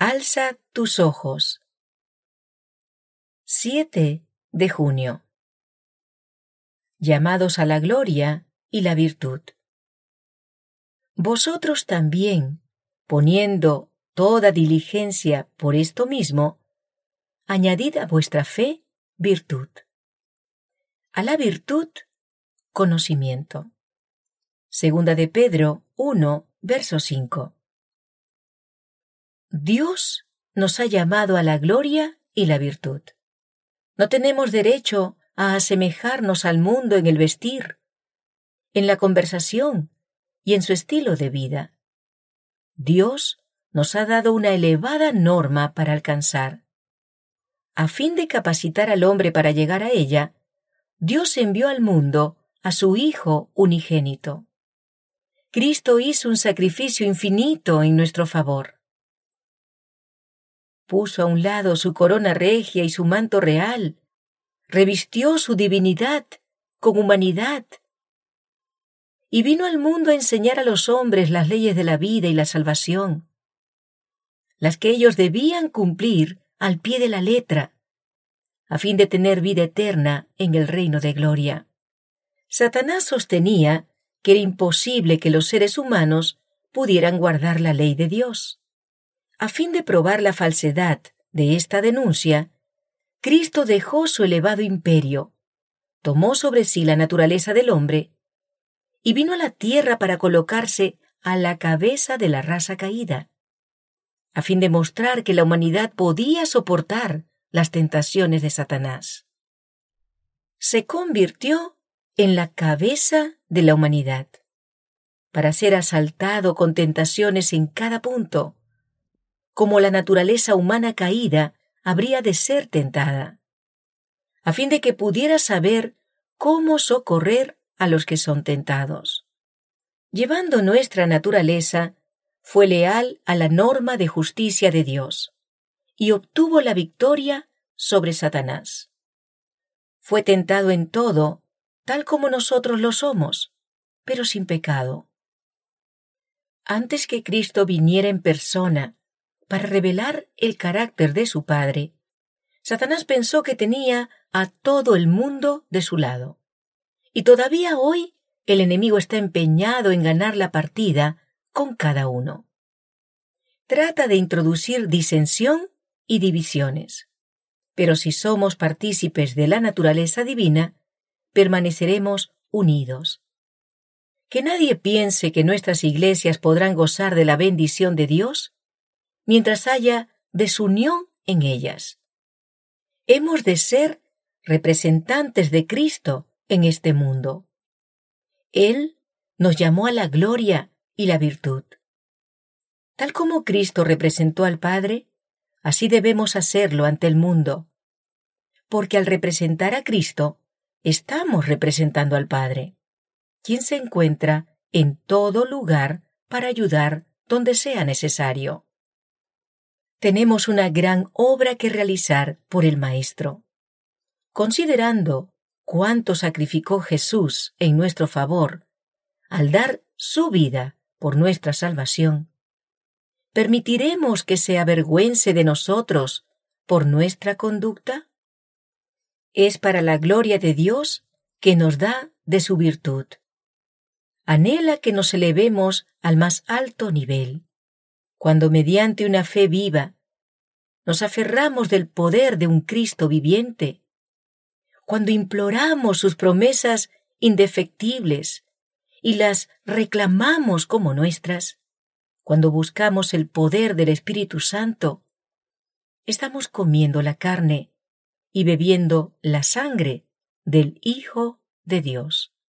Alza tus ojos. 7 de junio. Llamados a la gloria y la virtud. Vosotros también, poniendo toda diligencia por esto mismo, añadid a vuestra fe virtud. A la virtud, conocimiento. Segunda de Pedro 1, verso 5. Dios nos ha llamado a la gloria y la virtud. No tenemos derecho a asemejarnos al mundo en el vestir, en la conversación y en su estilo de vida. Dios nos ha dado una elevada norma para alcanzar. A fin de capacitar al hombre para llegar a ella, Dios envió al mundo a su Hijo unigénito. Cristo hizo un sacrificio infinito en nuestro favor. Puso a un lado su corona regia y su manto real, revistió su divinidad con humanidad y vino al mundo a enseñar a los hombres las leyes de la vida y la salvación, las que ellos debían cumplir al pie de la letra, a fin de tener vida eterna en el reino de gloria. Satanás sostenía que era imposible que los seres humanos pudieran guardar la ley de Dios. A fin de probar la falsedad de esta denuncia, Cristo dejó su elevado imperio, tomó sobre sí la naturaleza del hombre y vino a la tierra para colocarse a la cabeza de la raza caída, a fin de mostrar que la humanidad podía soportar las tentaciones de Satanás. Se convirtió en la cabeza de la humanidad, para ser asaltado con tentaciones en cada punto, como la naturaleza humana caída habría de ser tentada, a fin de que pudiera saber cómo socorrer a los que son tentados. Llevando nuestra naturaleza, fue leal a la norma de justicia de Dios y obtuvo la victoria sobre Satanás. Fue tentado en todo, tal como nosotros lo somos, pero sin pecado. Antes que Cristo viniera en persona para revelar el carácter de su Padre, Satanás pensó que tenía a todo el mundo de su lado. Y todavía hoy el enemigo está empeñado en ganar la partida con cada uno. Trata de introducir disensión y divisiones. Pero si somos partícipes de la naturaleza divina, permaneceremos unidos. Que nadie piense que nuestras iglesias podrán gozar de la bendición de Dios mientras haya desunión en ellas. Hemos de ser representantes de Cristo en este mundo. Él nos llamó a la gloria y la virtud. Tal como Cristo representó al Padre, así debemos hacerlo ante el mundo, porque al representar a Cristo, estamos representando al Padre, quien se encuentra en todo lugar para ayudar donde sea necesario. Tenemos una gran obra que realizar por el Maestro. Considerando cuánto sacrificó Jesús en nuestro favor al dar su vida por nuestra salvación, ¿permitiremos que se avergüence de nosotros por nuestra conducta? Es para la gloria de Dios que nos da de su virtud. Anhela que nos elevemos al más alto nivel, cuando mediante una fe viva nos aferramos del poder de un Cristo viviente, cuando imploramos sus promesas indefectibles y las reclamamos como nuestras, cuando buscamos el poder del Espíritu Santo, estamos comiendo la carne y bebiendo la sangre del Hijo de Dios.